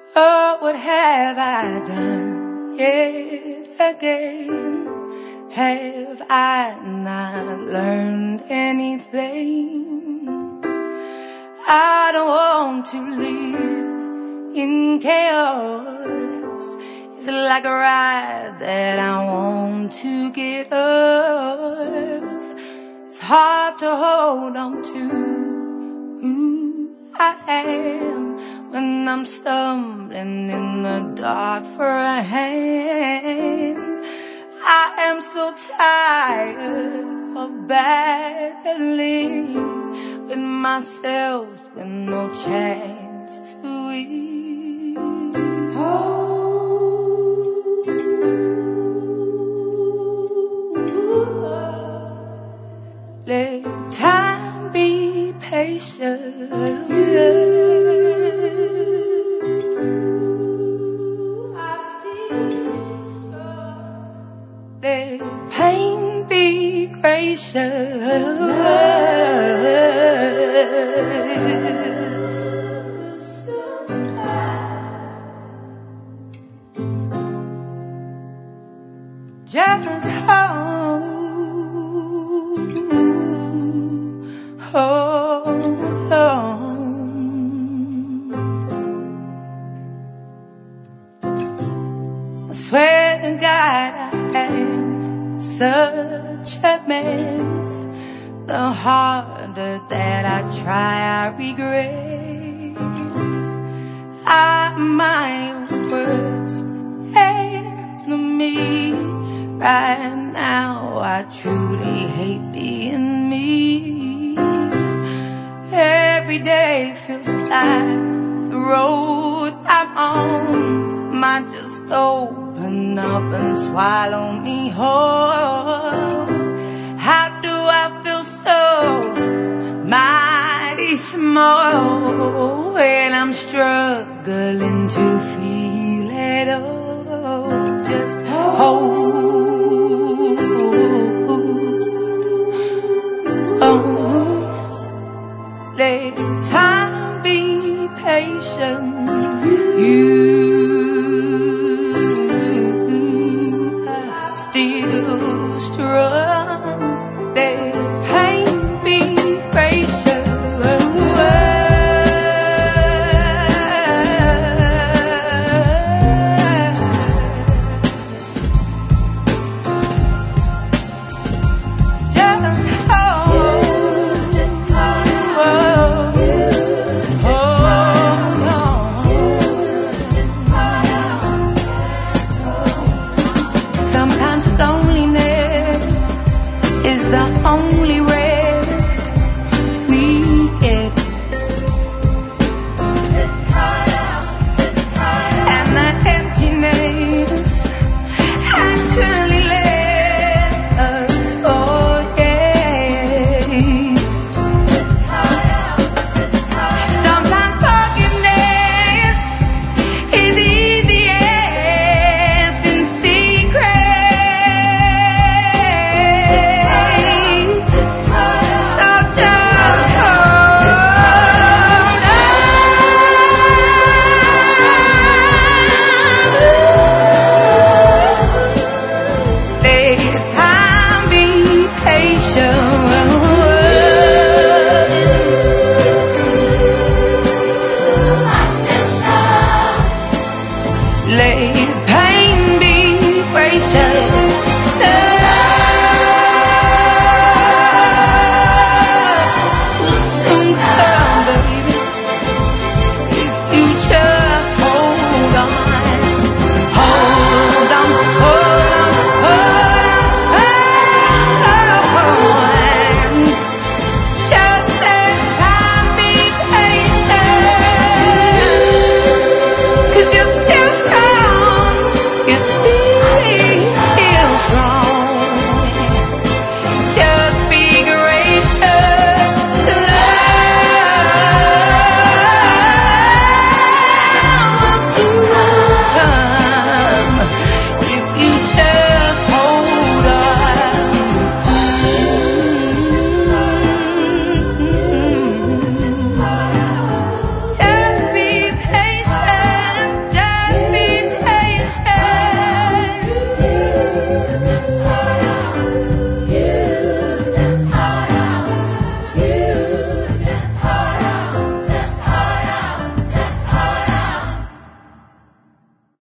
Oh, what have I done yet again? Have I not learned anything? I don't want to live in chaos. It's like a ride that I want to get off. It's hard to hold on to who I am when I'm stumbling in the dark for a hand. I am so tired of battling with myself with no chance to win. Let time be patient. I still strong. Let pain be gracious. Just hold on. I swear to God I am such a mess. The harder that I try, I regret. I'm my worst enemy. Right now I truly hate being me. Every day feels like the road I'm on might just open up and swallow me whole. How do I feel so mighty small when I'm struggling to feel at all? Just hold on. Let time be patient. You